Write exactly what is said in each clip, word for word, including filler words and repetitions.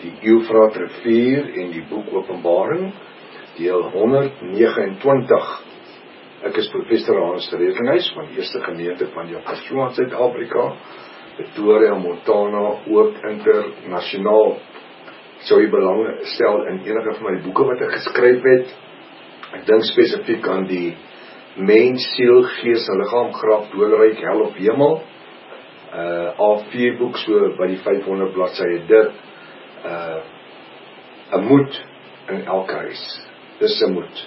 die Eufraat rivier en die boek Openbaring, deel honderdnegenentwintig. Ek is professor Hans Rekenhuis van die eerste gemeente van Johannesburg, Suid-Afrika, Pretoria, Montana, ook internasionaal. Sou jy belang stel in enige van my boeke wat ek geskryf het. Ek dink spesifiek aan die mens, siel, gees en liggaam, graf, doodryk, hel of hemel. Uh, A vier boek, so by die vyfhonderd bladsye dit. Uh, 'n moed in elke huis. Dis 'n moed.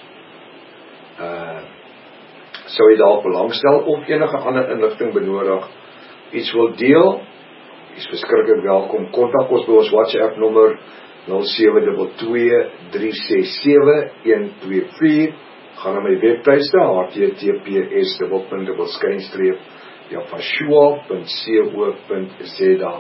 Uh, sou jy daar belangstel of enige ander inligting benodig, iets wil deel, is verskriklik welkom. Kontak ons by ons WhatsApp nommer nul sewe twee twee drie ses sewe een twee vier. Gaan na my webtuiste h t t p s dubbel skynstreep jafashua punt co punt z a.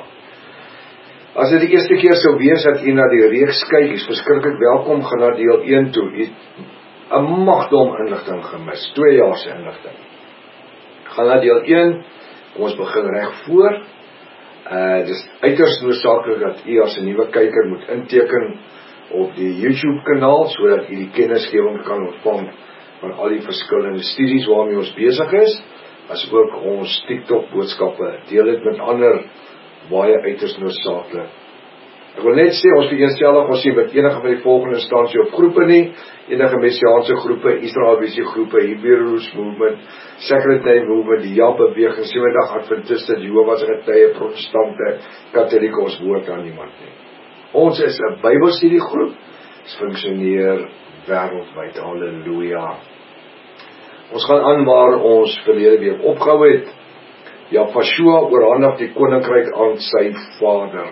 As dit die eerste keer sou wees dat u na die reeks kyk, is verskriklik welkom, gaan na deel een toe. U 'n magdom inligting gemis, twee jaar se inligting. Gaan na deel een, ons begin reg voor. Uh, dit is uiters noodsaaklik dat u as 'n nuwe kyker moet inteken op die YouTube kanaal, sodat u die kennisgewing kan ontvang van al die verskillende studies waarmee ons besig is, as ook ons TikTok boodskappe. Deel dit met ander, baie uiters noodsaaklik. Ek wil net sê, ons vereenselwig ons sien met enige van die volgende instansie of groepe nie, enige Messiaanse groepe, Israelvisie groepe, Hebrews Movement, Second Day Movement, die Ja-beweging, Sewendag Adventiste, Jehovah's Getuie, Protestante, Katolieke, ons woord aan niemand nie. Ons is 'n Bybelstudiegroep, ons funksioneer wêreldwyd, halleluja. Ons gaan aan waar ons verlede week opgehou het. Jafashua oorhandig die koninkryk aan sy vader.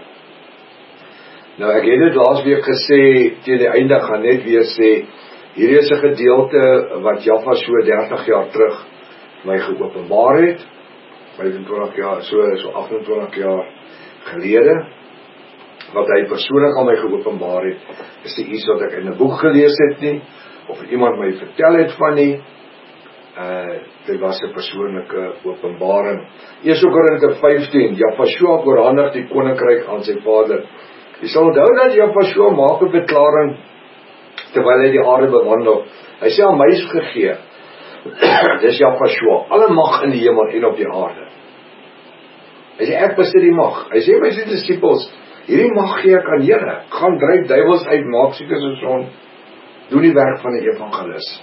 Nou ek het dit laas week gesê, teen die einde gaan net weer sê, hierdie is 'n gedeelte wat Jafashua dertig jaar terug my geopenbaar het, vyfentwintig jaar, so, so agtentwintig jaar gelede, wat hy persoonlik aan my geopenbaar het, is nie iets wat ek in 'n boek gelees het nie, of iemand my vertel het van nie. Uh, dit was 'n persoonlike openbaring. Eerste Korinte vyftien, Jafashua oorhandig die koninkryk aan sy vader. Jy sal onthou dat Jafashua maak 'n verklaring terwyl hy die aarde bewandel. Hy sê aan my is gegee. Dis Jafashua, alle mag in die hemel en op die aarde. Hy sê ek besit die mag. Hy sê my sy disippels, hierdie mag gee ek aan julle. Gaan dryf duiwels uit, maak siekes gesond, doen die werk van 'n evangelis.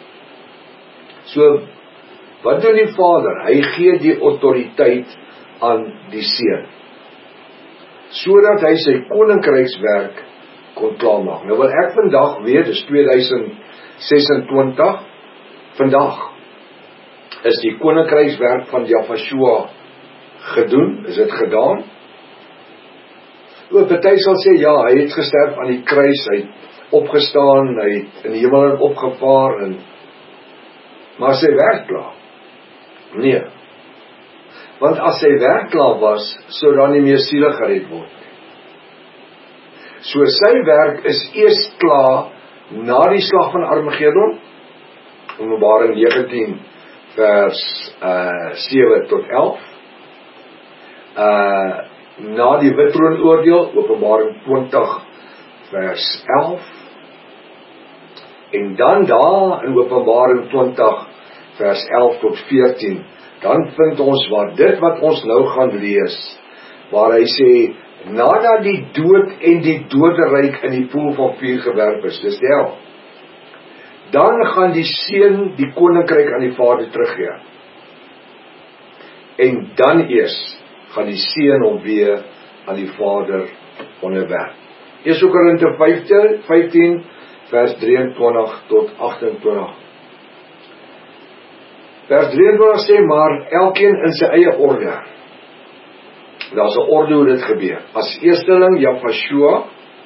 So, wat doen die Vader? Hy gee die autoriteit aan die Seun, sodat hy sy koninkrykswerk kon klaarmaak. Nou wil ek vandag weet, dis tweeduisend sesentwintig, vandag is die koninkrykswerk van Jafashua gedoen, is dit gedaan? O, party sal sê, ja, hy het gesterf aan die kruis, hy het opgestaan, hy het in die hemel opgevaar, en maar sy werk klaar? Nee. Want as sy werk klaar was, sou dan nie meer siele gered word nie. So sy werk is eers klaar na die slag van Armageddon, Openbaring negentien vers uh, sewe tot elf, uh, na die witroonoordeel, Openbaring twintig vers elf, en dan daar in Openbaring twintig vers elf tot veertien, dan vind ons waar dit wat ons nou gaan lees, waar hy sê, nadat die dood en die doderyk in die poel van vuur gewerp is, dis die hel, dan gaan die Seun die koninkryk aan die Vader teruggee. En dan eers gaan die Seun hom weer aan die Vader onderwerp. Eerste Korinte vyftien vers drieëntwintig tot agtentwintig. Vers drieëntwintig sê, maar elkeen in sy eie orde. Daar's 'n orde hoe dit gebeur. As eersteling Jafashua,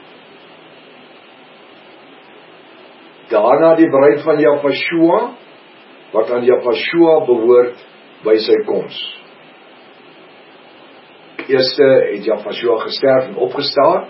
daarna die bruid van Jafashua, wat aan Jafashua behoort by sy koms. Eerste het Jafashua gesterf en opgestaan,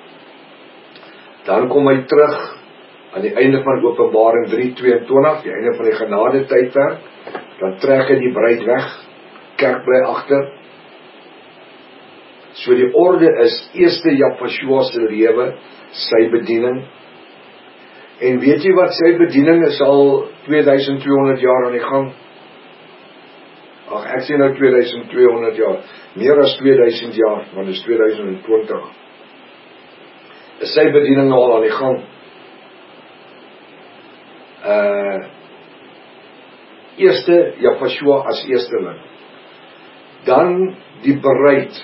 dan kom hy terug aan die einde van Openbaring drie tweeëntwintig, die einde van die genade tydperk, dan trek hy die bruid weg, kerk bly agter. So die orde is eerste Japashua se lewe, sy bediening. En weet jy wat, sy bediening is al twee duisend twee honderd jaar aan die gang. Ag, ek sê nou twee duisend twee honderd jaar, meer as twee duisend jaar, want dit is twee duisend twintig. Is sy bediening al aan die gang. Uh, eerste Japashua as eersteling. Dan die bruid.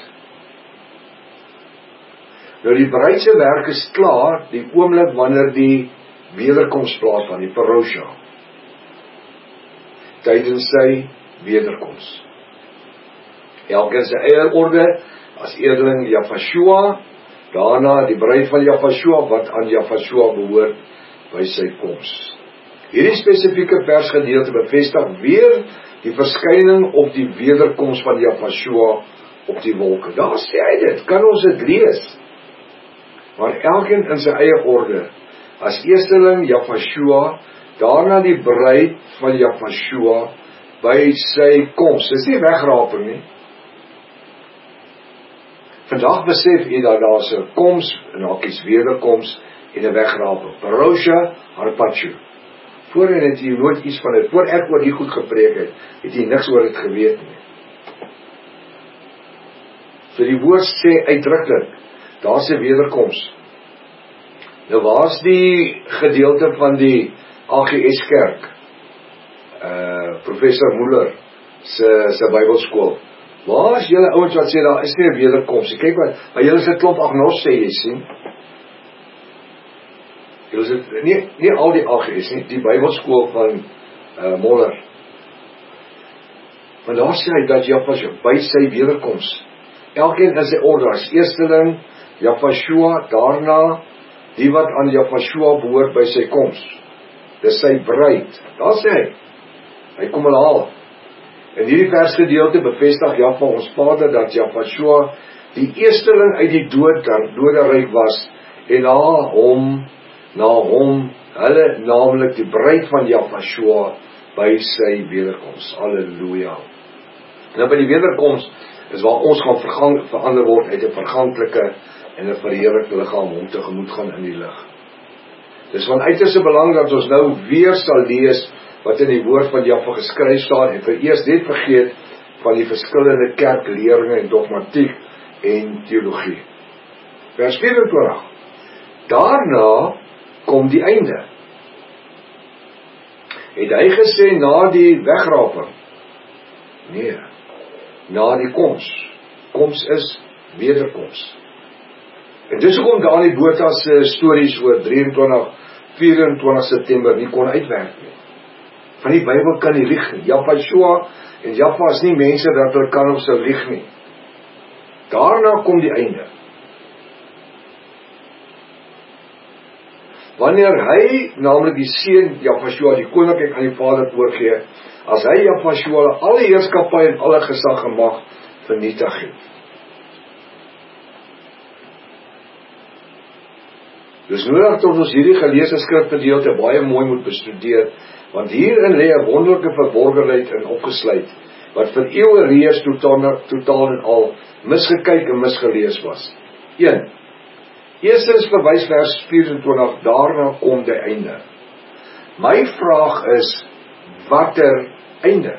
Nou die bruid se werk is klaar, die oomblik wanneer die wederkoms plaasvind, die parousia. Tydens sy wederkoms. Elkeen sy eie orde, as eerdeling Japashua, daarna die bruid van Japashua, wat aan Japashua behoort by sy koms. Hierdie spesifieke versgedeelte bevestig weer die verskyning of die wederkoms van Japashua op die wolke. Daar sê hy dit, kan ons dit lees. Maar elkeen in sy eie orde, as eersteling Japashua, daarna die bruid van Japashua by sy koms. Dit is nie wegraping nie. Vandag besef jy dat daar is 'n koms, en daar is wederkoms en 'n wegraping. Parousia, harpacho. Voorheen het jy nooit iets van dit, voor ek oor die goed gepreek het, het jy niks oor dit geweet nie. So die woord sê uitdruklik, daar is 'n wederkoms. Nou waar is die gedeelte van die A G S kerk? Uh, professor Muller se se Bybelskool. Waar is julle ouens wat sê daar is nie 'n wederkoms nie? Kyk wat, maar julle is 'n klomp agnos sê jy sien. Julle is nie nie al die A G S nie, die Bybelskool van uh, Muller. Maar daar sê hy dat Japashua by sy wederkoms, elkeen in sy orde, as eersteling Japashua, daarna die wat aan Japashua behoort by sy koms. Dis sy bruid. Daar sê hy, hy kom hulle haal. In hierdie versgedeelte bevestig Jahwe ons Vader dat Japashua die eersteling uit die dood, doderyk was, en na hom, na hom, hulle naamlik die bruid van Japashua by sy wederkoms. Halleluja. Nou by die wederkoms is waar ons gaan vergang, verander word uit 'n verganklike en 'n verheerlikte liggaam om tegemoet gaan in die lig. Dis van uiterste belang dat ons nou weer sal lees wat in die woord van Jahwe geskryf staan en vereers net vergeet van die verskillende kerkleringe en dogmatiek en teologie. Vers vyf-en-twintig. Daarna kom die einde. Het hy gesê na die wegraping? Nee, na die koms. Koms is wederkoms. En dis hoekom Dani Botha se stories oor drieëntwintig, vyf-en-twintig September nie kon uitwerk nie. Van die Bybel kan nie lieg nie. Japashua en Jahwe is nie mense dat hulle kan of sou lieg nie. Daarna kom die einde. Wanneer hy, naamlik die seun Japashua, die koninkryk aan die Vader oorgee, as hy Japashua alle heerskappy en alle gesag en mag vernietig het. Dus nodig dat ons hierdie geleesde skrifgedeelte baie mooi moet bestudeer, want hierin lê 'n wonderlike verborgenheid in opgesluit, wat vir eeue reeds totaal, totaal en al misgekyk en misgelees was. een. Eerstens verwys vers vyf-en-twintig, daarna kom die einde. My vraag is, watter einde?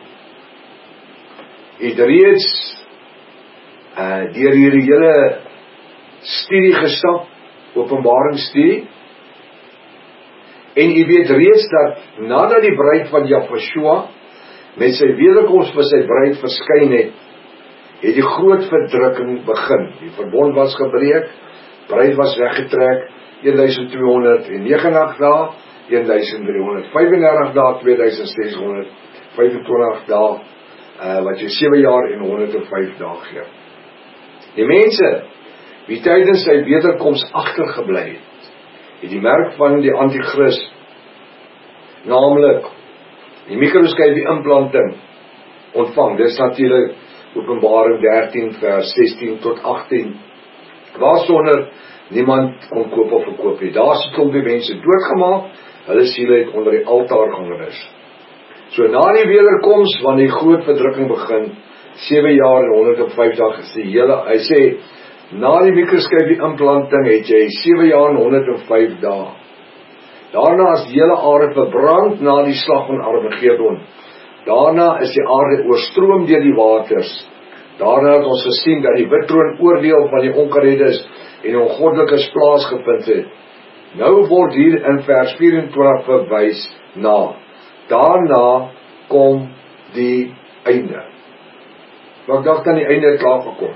Het reeds uh, deur hierdie hele studie gestap, Openbaringsstudie, en u weet reeds dat nadat die bruid van Japashua met sy wederkoms vir sy bruid verskyn het, het die groot verdrukking begin. Die verbond was gebreek, bruid was weggetrek, twaalf negenennegentig dae, drie vyfendertig dae, twee duisend ses honderd vyfentwintig dae, uh, wat jy sewe jaar en honderd en vyf dae gee. Die mense wie tydens sy wederkoms agtergebly het, het die merk van die antichrist, naamlik die mikroskopie implanting ontvang. Dit is natuurlik Openbaring dertien vers sestien tot agttien, waarsonder niemand kon koop of verkoop nie. Daar is 'n klompie mense doodgemaak, hulle siele het onder die altaar gaan rus. So na die wederkoms, wanneer die groot verdrukking begin, sewe jaar en honderd en vyf dae is die hele, hy sê, na die mikroskoopie implanting het jy sewe jaar en honderd en vyf dae. Daarna is die hele aarde verbrand na die slag van Armageddon. Daarna is die aarde oorstroom deur die waters. Daarna het ons gesien dat die wit troon oordeel van die ongereddes en ongoddelikes plaasgevind het. Nou word hier in vers vyf-en-twintig verwys na. Daarna kom die einde. Maar ek dacht aan die einde het klaar gekom.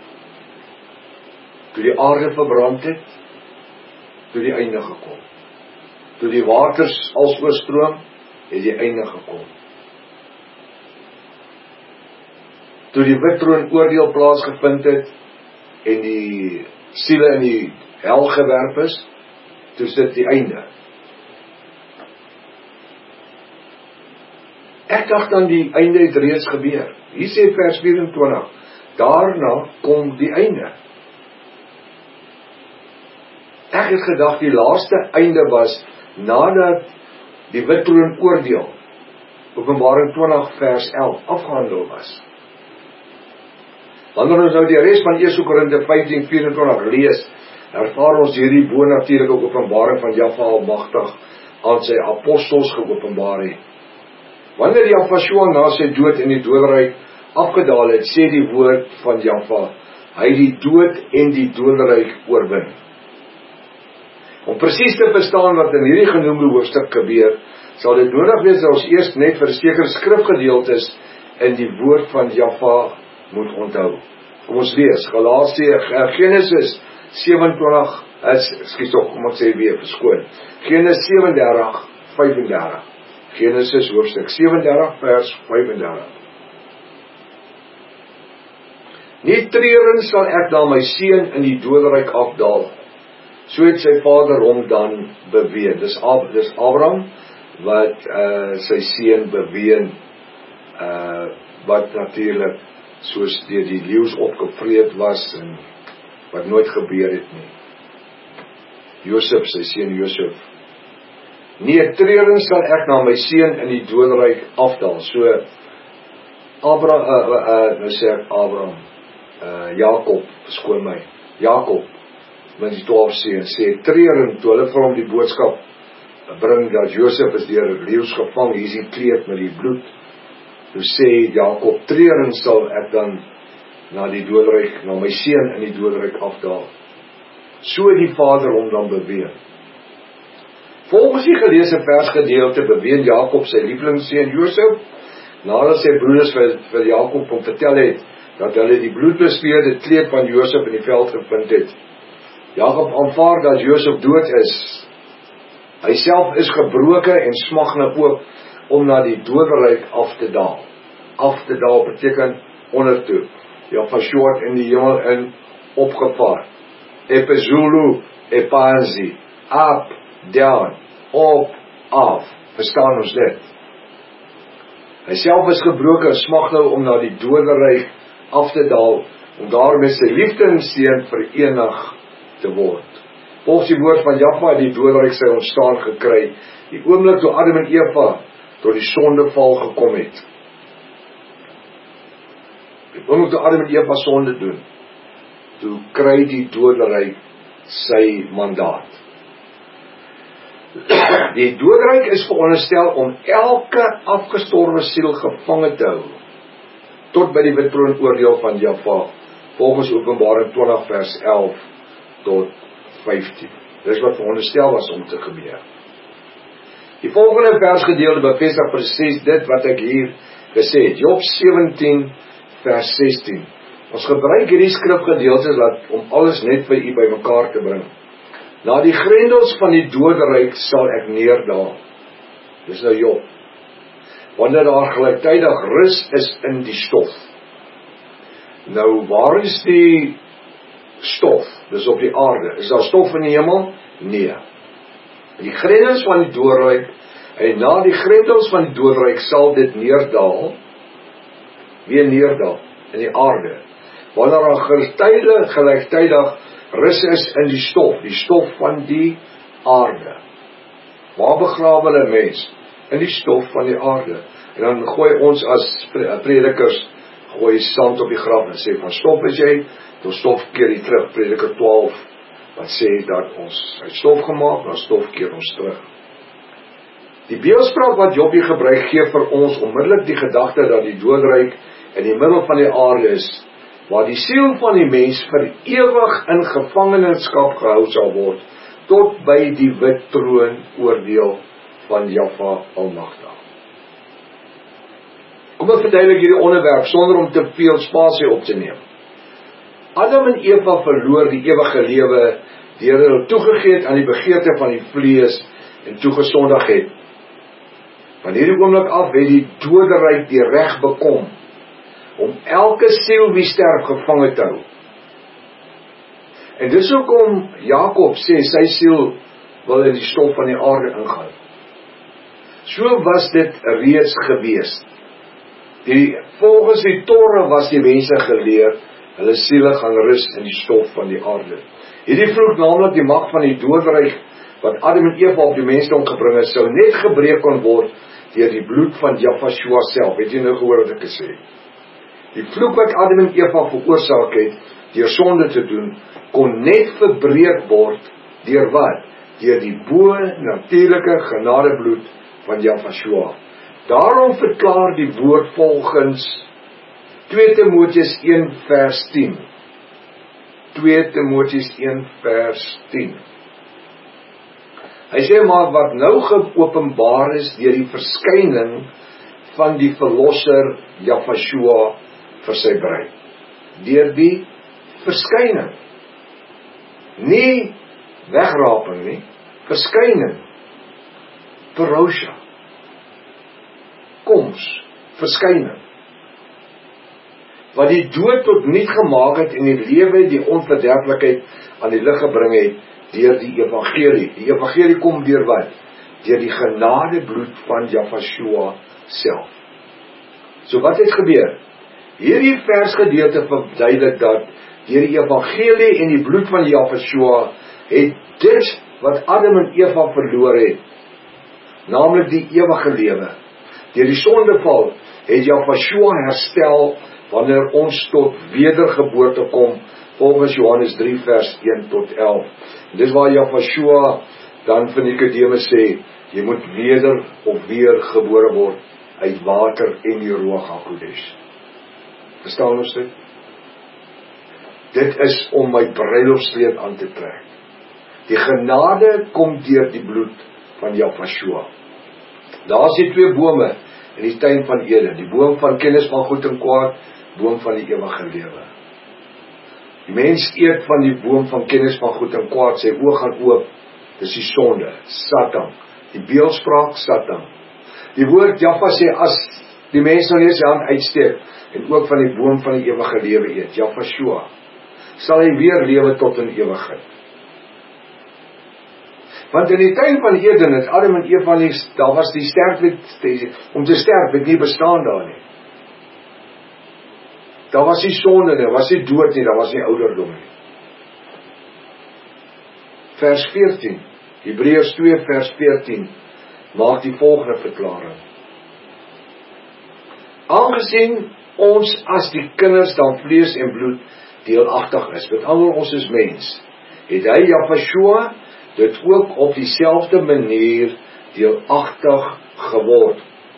Toe die aarde verbrand het, toe die einde gekom. Toe die waters als oorstroom, het die einde gekom. Toe die wit troon oordeel plaasgevind het, en die siele in die hel gewerp is, toe is dit die einde. Ek dacht aan die einde het reeds gebeur. Hier sê vers vyf-en-twintig, daarna kom die einde. Ek het gedacht die laaste einde was, nadat die wit troon oordeel, Openbaring twintig vers elf, afgehandel was. Wanneer ons nou die rest van eerste Korinte vyftien vyf-en-twintig lees, ervaar ons hierdie bo-natuurlike openbaring van Jahwe almagtig aan sy apostels geopenbaar het. Wanneer Jahwe na sy dood in die doderyk afgedaal het, sê die woord van Jahwe, hy het die dood en die doderyk oorwin. Om presies te verstaan wat in hierdie genoemde hoofstuk gebeur, sal dit nodig wees dat ons eers net vir sekere skrifgedeeltes in die woord van Jahwe moet onthou. Kom ons lees, Galasië, Genesis sewe-en-twintig, ekskuus tog, kom ek sê weer, verskoon. Genesis sewe-en-dertig, vyf-en-dertig. Genesis hoofstuk sewe-en-dertig, vers vyf-en-dertig. Nie treurend sal ek na my seun in die doderyk afdaal. So het sy vader hom dan beween. Dis, Ab dis Abraham wat uh, sy seun beween, uh, wat natuurlik soos deur die leeu's opgevreet was en wat nooit gebeur het nie. Josef, sy seun Josef. Nee, treurend sal ek na my seun in die doderyk afdaal. So Abraham, uh, uh, uh, nou sê ek Abraham, uh, Jakob, verskoon my, Jakob, met die twaalf seuns, sê treurend, toe hulle vir hom die boodskap bring dat Josef is deur leeu's gevang, hier is die kleed met die bloed. Toe sê Jakob, treurend sal ek dan na die doderyk, na my seun in die doderyk afdaal. So die vader hom dan beween. Volgens die geleesde versgedeelte beween Jakob sy lieflingsseun Josef, nadat sy broeders vir, vir Jakob om vertel het, dat hulle die bloedbesmeurde kleed van Josef in die veld gevind het. Jakob aanvaar dat Josef dood is. Hy self is gebroken en smag na ook om na die doderyk af te daal. Af te daal beteken ondertoe. Ja, versoort in die hemel in opgevaar. Epizulu, epanzi, up, down, op, af. Verstaan ons dit? Hy self is gebroken en smag nou om na die doderyk af te daal, om daar met sy liefdesseun verenig te word. Volgens die woord van Jahwe het die doderyk sy ontstaan gekry, die oomblik toe Adam en Eva tot die sondeval gekom het. Die oomblik toe Adam en Eva sonde doen, toe kry die doderyk sy mandaat. Die doderyk is veronderstel om elke afgestorwe siel gevange te hou, tot by die wit troon oordeel van Jahwe, volgens Openbaring twintig vers elf tot vyftien. Dis wat veronderstel was om te gebeur. Die volgende versgedeelte bevestig presies dit wat ek hier gesê het. Job sewentien vers sestien. Ons gebruik hierdie skrifgedeeltes laat om alles net vir u bymekaar te bring. Na die grendels van die doderyk sal ek neerdaal. Dis nou Job. Wanneer daar gelyktydig rus is in die stof. Nou, waar is die stof? Dis op die aarde. Is daar stof in die hemel? Nee. Die grendels van die doderyk, en na die grendels van die doderyk sal dit neerdaal, weer neerdaal in die aarde. Wanneer daar gelyktydig, gelyktydig rus is in die stof, die stof van die aarde. Waar begrawe hulle mens? In die stof van die aarde. En dan gooi ons as predikers, gooi sand op die graf en sê van stof is jy, dan stof keer jy terug. Prediker twaalf, wat sê dat ons uit stof gemaak, dan stof keer ons terug. Die beeldspraak wat Job hier gebruik gee vir ons onmiddellik die gedagte dat die doodryk in die middel van die aarde is, waar die siel van die mens vir ewig in gevangenskap gehou sal word, tot by die wit troon oordeel van Jahwe Almagtig. Kom ek verduidelik hierdie onderwerp sonder om te veel spasie op te neem. Adam en Eva verloor die ewige lewe deur hulle toegegee het aan die begeerte van die vlees en toegesondig het. Van hierdie oomblik af het die doderyk die reg bekom om elke siel wie sterf gevange te hou. En dis hoekom Jakob sê sy siel wil in die stof van die aarde ingaan. So was dit reeds gewees. Die, volgens die Torah was die mense geleer, hulle siele gaan rus in die stof van die aarde. Hierdie vloek, naamlik die mag van die doodryk, wat Adam en Eva op die mensdom gebring het, sou net gebreek kon word deur die bloed van Jahwe self. Het jy nou gehoor wat ek gesê? Die vloek wat Adam en Eva veroorsaak het, deur sonde te doen, kon net verbreek word deur wat? Deur die bo natuurlike genadebloed van Jahwe. Daarom verklaar die woord volgens twee Timoteus een vers tien. twee Timoteus een vers tien. Hy sê maar wat nou geopenbaar is deur die verskyning van die verlosser Jahwe vir sy bruid. Deur die verskyning. Nie wegraping nie, verskyning. Parousia. Koms, verskyning. Wat die dood tot niet gemaak het en die lewe, die onverderflikheid aan die lig gebring het, deur die evangelie. Die evangelie kom deur wat? Deur die genadebloed van Jahwe self. So wat het gebeur? Hierdie versgedeelte verduidelik dat deur die evangelie en die bloed van Jahwe het dit wat Adam en Eva verloor het, naamlik die ewige lewe. Deur die sondeval het Jahwe herstel wanneer ons tot wedergeboorte kom, volgens Johannes drie vers een tot elf. En dis waar Jahwe dan vir Nikodemus sê, jy moet weder of weer gebore word uit water en die Ruach HaKodesh. Verstaan ons dit? Dit is om my bruilofskleed aan te trek. Die genade kom deur die bloed van Jahwe. Daar is die twee bome in die tuin van Eden, die boom van kennis van goed en kwaad, boom van die ewige lewe. Die mens eet van die boom van kennis van goed en kwaad, sy oog gaan oop, dis die sonde, Satan, die beeldspraak Satan. Die woord Jahwe sê, as die mens nou nie sy hand uitsteek, en ook van die boom van die ewige lewe eet, Jahwe, sal hy weer lewe tot in ewigheid. Want in die tuin van Eden het Adam en Eva nie, daar was die sterfheid, om te sterf het nie bestaan daar nie. Daar was nie sonde nie, daar was nie dood nie, daar was nie ouderdom nie. Vers veertien, Hebreërs twee vers veertien, maak die volgende verklaring. Aangesien ons as die kinders dan vlees en bloed deelagtig is, met ander ons is mens, het hy Jahwe dit ook op dieselfde manier deelagtig geword.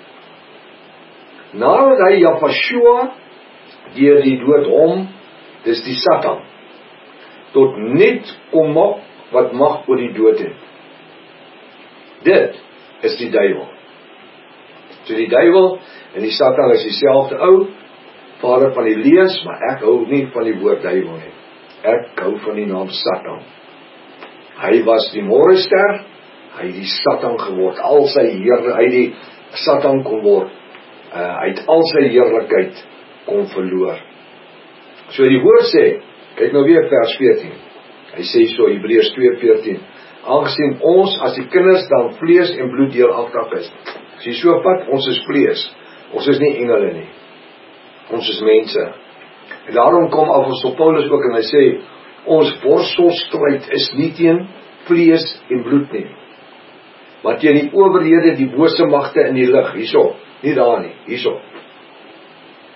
Nadat hy Jahwe deur die dood hom, dis die Satan, tot niet kom maak wat mag oor die dood het. Dit is die duiwel. So die duiwel en die Satan is dieselfde ou, vader van die lees, maar ek hou nie van die woord duiwel nie. Ek hou van die naam Satan. Hy was die morgenster, hy het die Satan geword, al sy heerlikheid, hy die Satan kon word, uh, hy het al sy heerlikheid kon verloor. So die woord sê, kyk nou weer vers veertien, hy sê so, Hebreërs twee veertien, aangesien ons as die kinders dan vlees en bloed deelagtig is. As jy so vat, ons is vlees, ons is nie engele nie, ons is mense. En daarom kom apostel Paulus ook en hy sê, ons worstelstryd is nie teen vlees en bloed nie, maar teen die owerhede, die bose magte in die lig, hierso, nie daar nie, hierso.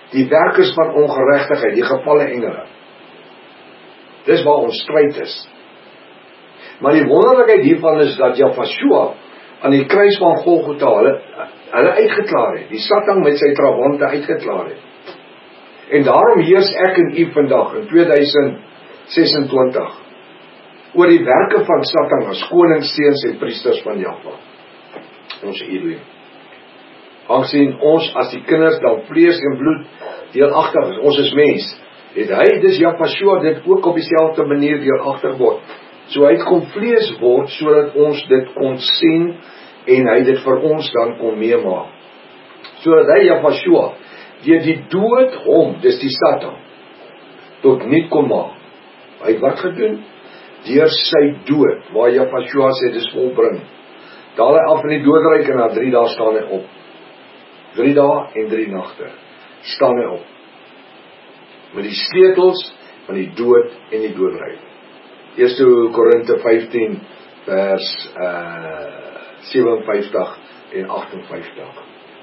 die werkers van ongeregtigheid, die gevalle engele. Dis waar ons stryd is. Maar die wonderlikheid hiervan is dat Jahweh aan die kruis van Golgotha hulle, hulle uitgeklaar het, die Satan met sy trawante uitgeklaar het. En daarom heers ek en u vandag in tweeduisend sesentwintig oor die werke van Satan as konings, seuns en priesters van Jahweh, ons Elohim. Aangesien ons as die kinders dan vlees en bloed deelagtig is, ons is mens, het hy, dis Jahweh, dit ook op dieselfde manier deelagtig word. So hy het kom vlees word, sodat ons dit kon sien, en hy dit vir ons dan kon meemaak. Sodat hy, Jahweh, deur die dood hom, dis die Satan, tot niet kon maak. Hy het wat gedoen? Deur sy dood, waar Jahweh sê, dis volbring. Daal hy af in die doodryk, en na drie dae staan hy op. Drie dae en drie nagte, staan hy op. Met die sleutels van die dood en die doodryk. Eerste Korinte vyftien, vers uh, sewenvyftig en agtenvyftig.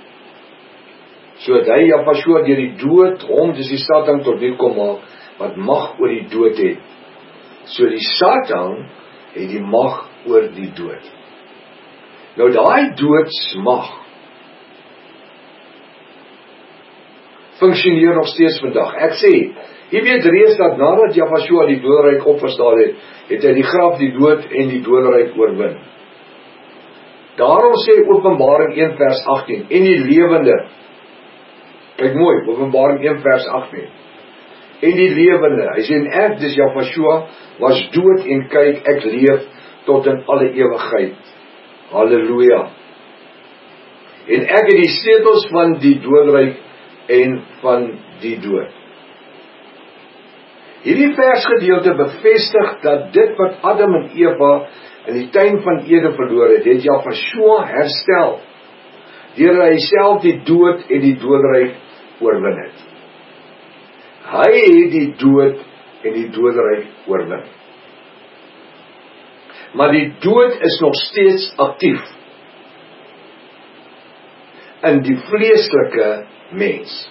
So dat hy, Jahweh, deur die dood, hom, dis die Satan tot niet kom maak, wat mag oor die dood het. So die Satan het die mag oor die dood. Nou daai doodsmag funksioneer nog steeds vandag. Ek sê, jy weet reeds dat nadat Jahweh die doodryk opgestaan het, het hy die graf, die dood en die doodryk oorwin. Daarom sê Openbaring een vers agttien, en die lewende, kyk mooi, Openbaring een vers agttien, en die lewende, hy sê, en ek, dis Jahweh, was dood en kyk, ek leef tot in alle ewigheid. Halleluja. En ek het die sleutels van die doodryk en van die dood. Hierdie versgedeelte bevestig dat dit wat Adam en Eva in die tuin van Eden verloor het, het Jahweh herstel, deur hy self die dood en die doodryk oorwin het. Hy het die dood en die doodryk oorwin. Maar die dood is nog steeds aktief in die vleeslike mens.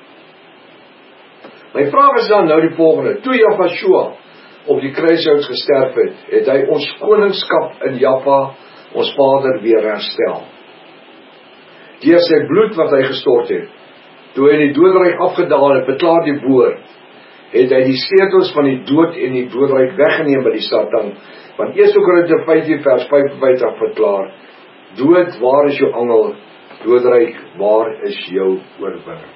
My vraag is dan nou die volgende: toe Jahweh op die kruishout gesterf het, het hy ons koningskap in Jahweh, ons Vader, weer herstel. Deur sy bloed wat hy gestort het, toe hy in die doodryk afgedaal het, beklaar die woord, het hy die sleutels van die dood en die doodryk weggeneem by die Satan, want Eerste Korinte vyftien vers vyfenvyftig verklaar, dood, waar is jou angel? Doodryk, waar is jou oorwinning?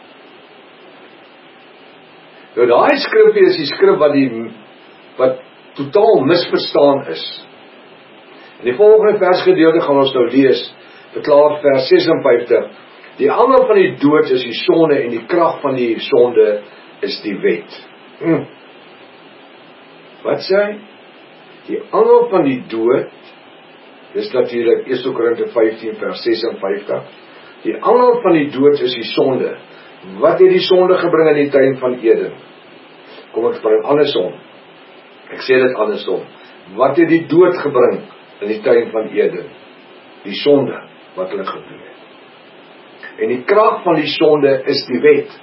Nou daai skrif is die skrif wat die wat totaal misverstaan is. In die volgende versgedeelte gaan ons nou lees, verklaar vers vysesenvyftig, die angel van die dood is die sonde en die krag van die sonde is die wet. Hm. Wat sê hy? Die angel van die dood, dis natuurlik Eerste Korinte vyftien vers vysesenvyftig, die angel van die dood is die sonde. Wat het die sonde gebring in die tuin van Eden? Kom ek bring andersom. Ek sê dit andersom. Wat het die dood gebring in die tuin van Eden? Die sonde wat hulle gedoen het. En die krag van die sonde is die wet.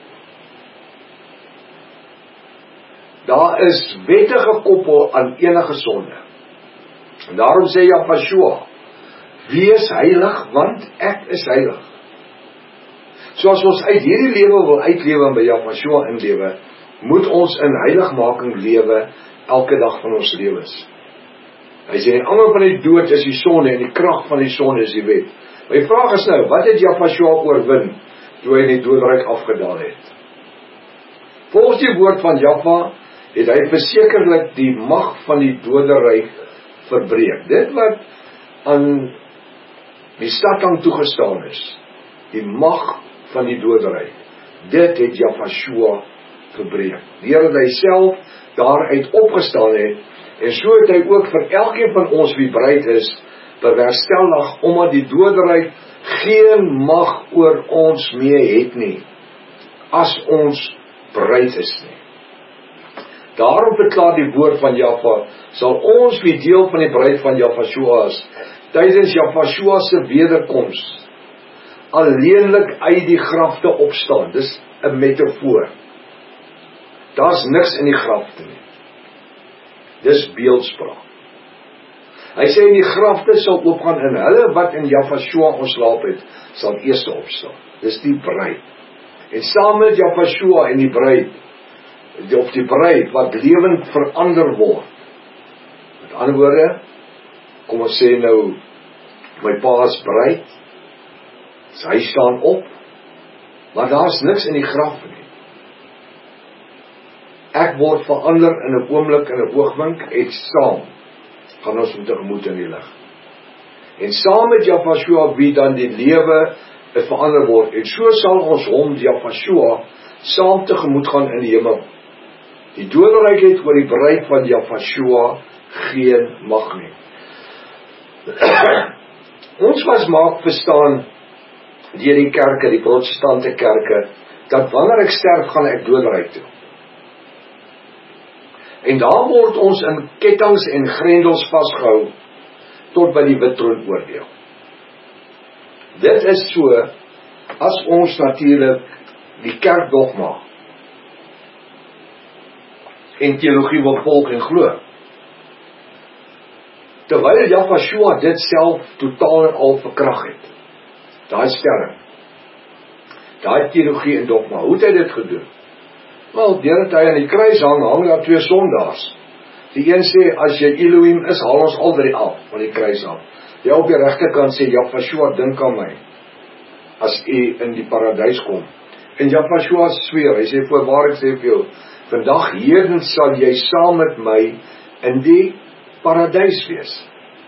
Daar is wette gekoppel aan enige sonde. En daarom sê Jahweh, wees heilig, want ek is heilig. So as ons uit hierdie lewe wil uitlewe en by Jahweh inlewe, moet ons in heiligmaking lewe elke dag van ons lewens. Hy sê, die angel van die dood is die sonde en die krag van die sonde is die wet. My vraag is nou, wat het Jahweh oorwin toe hy in die doodryk afgedaal het? Volgens die woord van Jahweh het hy versekerlik die mag van die doderyk verbreek. Dit wat aan die Satan toegestaan is, die mag van die doderyk, dit het Jahweh verbreek. Deur dat hy self daaruit opgestaan het, en so het hy ook vir elkeen van ons wie bereid is, bewerkstellig, omdat die doderyk geen mag oor ons meer het nie, as ons bereid is nie. Daarom verklaar die woord van Jahweh, sal ons wie deel van die bruid van Jahweh is, tydens Jahweh se wederkoms, alleenlik uit die grafte opstaan. Dis 'n metafoor. Daar's niks in die grafte nie. Dis beeldspraak. Hy sê in die grafte sal oopgaan en hulle wat in Jafashua ontslaap het, sal eers opstaan. Dis die bruid. En saam met Jafashua en die bruid, of die bruid wat lewend verander word. Met ander woorde, kom ons sê nou, my pa's bruid, so hy staan op, maar daar's niks in die graf nie. Ek word verander in 'n oomblik, in 'n oogwink, en saam gaan ons om tegemoet in die lig. En saam met Jafashua wie dan die lewe verander word, en so sal ons hom, Jafashua, saam tegemoet gaan in die hemel. Die doderyk het oor die bruid van Jafashua geen mag nie. Ons was maak verstaan deur die kerke, die protestante kerke, dat wanneer ek sterf, gaan ek doodryk toe. En daar word ons in kettinge en grendels vasgehou tot by die wit troon oordeel. Dit is so as ons natuurlik die kerkdogma en teologie wil volg en glo. Terwyl Jafashua dit self totaal en al verkrag het. Daai stelling. Daai teologie en dogma, hoe het hy dit gedoen? Wel, deurdat hy aan die kruis hang, hang daar twee sondaars. Die een sê, as jy Elohim is, haal ons al drie af van die kruis af. Die op die regterkant sê, Jafashua, dink aan my, as u in die paradys kom. En Jafashua sweer, hy sê, voorwaar ek sê vir jou, vandag heden sal jy saam met my in die paradys wees.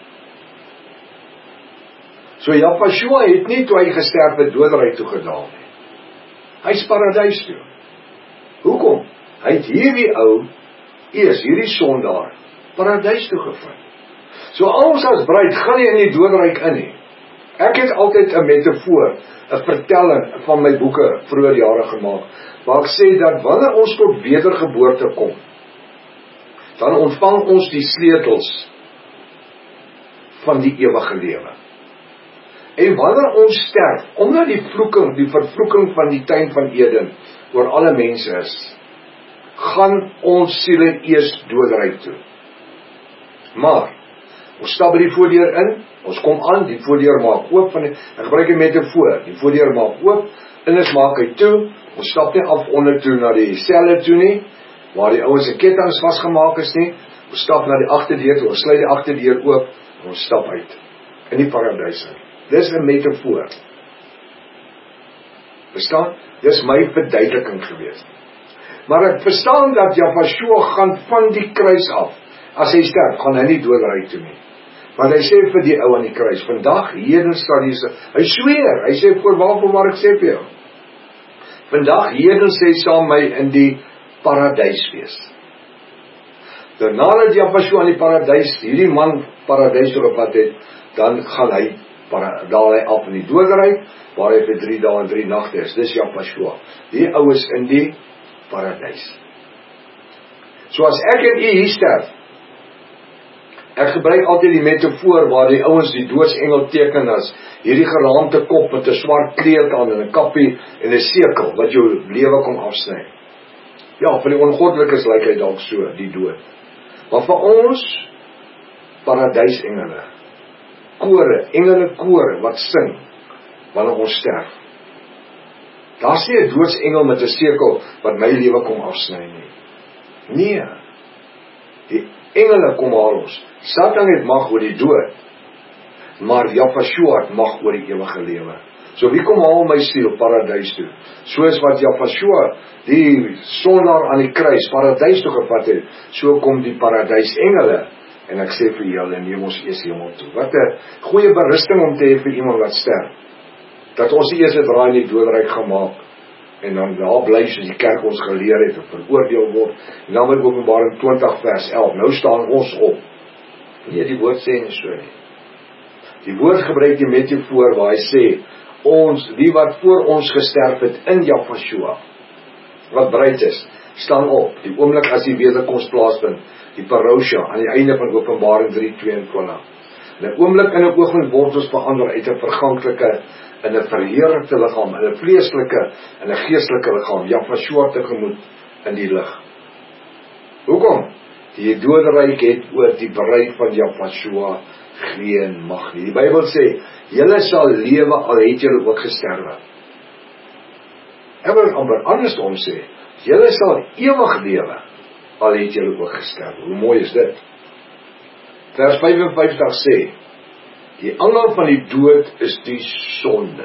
So Jafashua het nie toe hy gesterf het doodryk toe gedaal nie. Hy's paradys toe. Hoekom? Hy het hierdie ou, eers hierdie sondaar, paradys toe gevind. So ons as bruid gaan nie in die doodryk in nie. Ek het altyd 'n metafoor, 'n vertelling van my boeke vroeër jare gemaak, waar ek sê dat wanneer ons tot wedergeboorte kom, dan ontvang ons die sleutels van die ewige lewe. En wanneer ons sterf, omdat die vloeking, die vervloeking van die tuin van Eden oor alle mense is, gaan ons siele eers doodryk toe. Maar, ons stap by die voordeur in, ons kom aan, die voordeur maak oop, van die, ek gebruik die metafoor, die voordeur maak oop, en ons maak hy toe, ons stap nie af onder toe na die selle toe nie, waar die ouens se kettinge vasgemaak is nie, ons stap na die agterdeur toe, ons sluit die agterdeur oop, en ons stap uit, in die paradys in. Dis 'n metafoor. Verstaan? Dis my verduideliking gewees. Maar ek verstaan dat Jafashua gaan van die kruis af, as hy sterf, gaan hy nie doodryk toe nie. Want hy sê vir die ou aan die kruis, vandag, heden sal jy, hy sweer, hy sê, voor waarvoor waar ek sê vir jou, vandag, heden sê saam my in die paradys wees. Dan nadat Jafashua in die paradys, hierdie man paradys doorgepad het, dan gaan hy, daal hy af in die doodryk, waar hy vir drie dae en drie nagte is. Dis Jafashua. Die ou is in die paradys. So as ek en u hier sterf, ek gebruik altyd die metafoor waar die ouens die doodsengel teken as hierdie geraamte kop met 'n swart kleed aan en 'n kappie en 'n sekel wat jou lewe kom afsny. Ja, vir die ongoddelikes lyk hy dalk so, die dood. Maar vir ons paradysengele, kore, engele kore wat sing wanneer ons sterf. Daar's nie 'n doodsengel met 'n sekel wat my lewe kom afsny nie. Nee. Die engele kom haal ons. Satan het mag oor die dood, maar Jafashua het mag oor die ewige lewe. So wie kom haal my siel paradys toe? Soos wat Jafashua die sondaar aan die kruis paradys toe gevat het, so kom die paradysengele. En ek sê vir julle, neem ons eers hemel toe. Wat 'n goeie berusting om te hê vir iemand wat sterf. Dat ons die eerste draai in die doodryk gemaak, en dan daar bly soos die kerk ons geleer het, of veroordeel word, en dan met Openbaring twintig vers elf, nou staan ons op. Nee, die woord sê nie so nie. Die woord gebruik die metafoor waar hy sê, ons, die wat voor ons gesterf het in Jafashua, wat bruid is, staan op, die oomblik as die wederkoms plaasvind, die parousia, aan die einde van Openbaring drie tweeëntwintig. In 'n oomblik in 'n oogwink word ons verander uit 'n verganklike in 'n verheerlikte liggaam, in 'n vleeslike en 'n geestelike liggaam, Jafashua tegemoet in die lig. Hoekom? Die doderyk het oor die bereik van Jafashua geen mag nie. Die Bybel sê, julle sal lewe al het julle ook gesterwe. Ek wil amper andersom sê, julle sal ewig lewe al het julle ook gesterwe. Hoe mooi is dit? Vers vyf en vyftig sê, die angel van die dood is die sonde.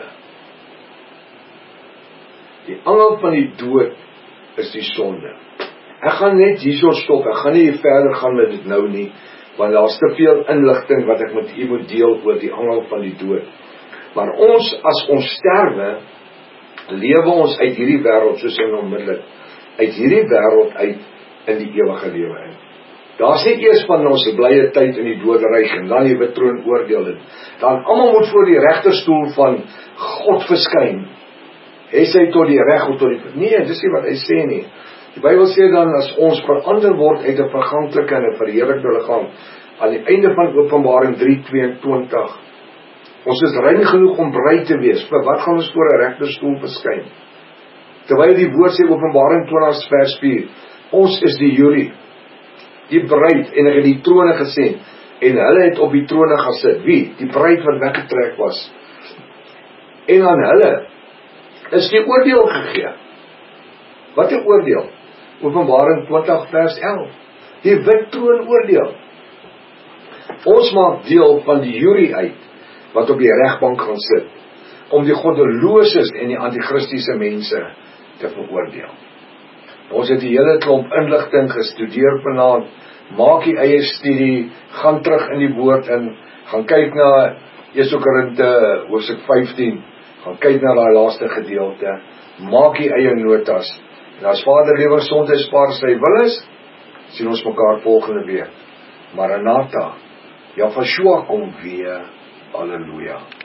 Die angel van die dood is die sonde. Ek gaan net hierso stop, ek gaan nie verder gaan met dit nou nie, want daar is te veel inligting wat ek met u moet deel oor die angel van die dood. Maar ons, as ons sterwe, lewe ons uit hierdie wêreld, soos in onmiddellik, uit hierdie wêreld uit in die ewige lewe in. Daar sê eers van ons blye tyd in die doderyk en dan die wit troon oordeel dit. Dan almal moet voor die regterstoel van God verskyn. Hy sê tot die reg of tot die nee, dis nie wat hy sê nie. Die Bybel sê dan as ons verander word uit 'n verganklike en 'n verheerlikte liggaam aan die einde van Openbaring drie tweeëntwintig. Ons is rein genoeg om bruid te wees. Vir wat gaan ons voor 'n regterstoel verskyn? Terwyl die woord sê Openbaring twintig vers vier, ons is die jury, die bruid, en ek het die trone gesien, en hulle het op die trone gesit. Wie? Die bruid wat weggetrek was. En aan hulle is die oordeel gegee. Wat 'n oordeel? Openbaring twintig vers elf. Die wit troon oordeel. Ons maak deel van die jury uit, wat op die regbank gaan sit, om die goddeloses en die antichristiese mense te veroordeel. Ons het die hele klomp inligting gestudeer vanaand, maak die eie studie, gaan terug in die woord in, gaan kyk na Eerste Korinte hoofstuk vyftien, gaan kyk na daai laaste gedeelte, maak die eie notas, en as Vader lewe gesondheid spaar sy wil is, sien ons mekaar volgende week. Maranatha, Jafashua kom weer, halleluja.